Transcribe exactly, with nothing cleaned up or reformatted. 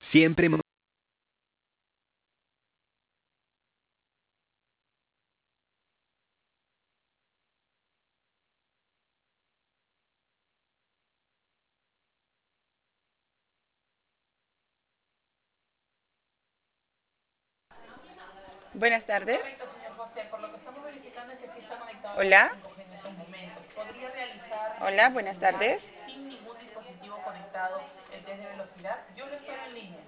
Siempre. mo- Buenas tardes. Correcto, señor José. Por lo que estamos verificando es que sí está conectado con el Hola. cinco G en estos momentos. ¿Podría realizar Hola, desde su buenas celular tardes. sin ningún dispositivo conectado el test de velocidad? Yo lo espero en línea.